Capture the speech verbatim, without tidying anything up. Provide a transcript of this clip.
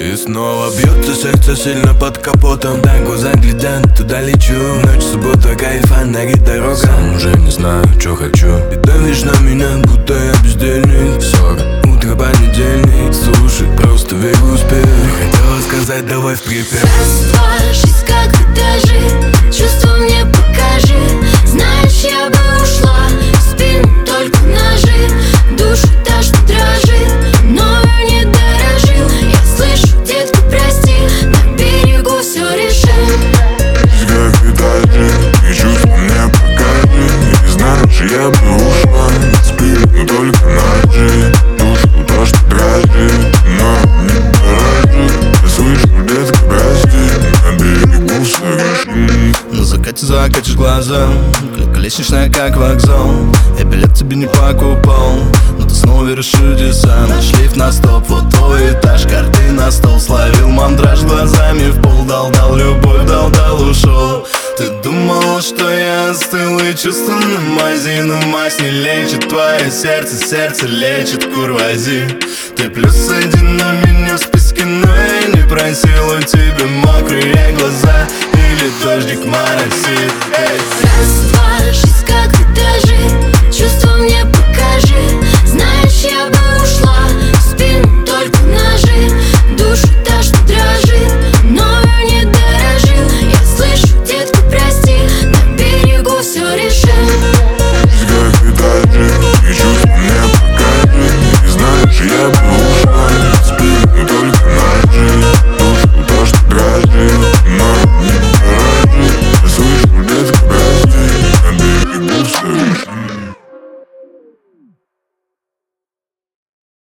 И снова бьется сердце сильно под капотом. Да, глаза глядят, туда лечу. Ночь, суббота, кайф, фонари, дорога. Сам уже не знаю, что хочу. И давишь на меня, будто я бездельник. Сорок, утро, понедельник. Слушай, просто верю, успею. Хотела сказать, давай в припев. Раз, два, жизнь как этажи. Чувства мне покажи. Знаешь, я бы ушла. В спину только ножи. Душу та, что дрожит, но не дорожил. Я слышу, детка, прости. На берегу все решим. Как этажи, и чувства мне покажи. И знаешь, я бы ушла. В спину только ножи. Душу та, что дрожит, но не дорожит. Я слышу, детка, прости. На берегу все решим. На закате закатишь глаза, клетка лестничная, как вокзал. Я билет тебе не покупал, но ты снова веришь в чудеса. Наш лифт на стоп, вот твой этаж. Карты на стол, словил мандраж глазами в пол. Дал-дал любовь, дал-дал, ушел. Ты думала, что я остыл и чувства на мази. Но мазь не лечит твое сердце, сердце лечит курвази. Ты плюс один на меня в списке, но я не просил. У тебя мокрые глаза или дождик моросит. Раз, два, жизнь как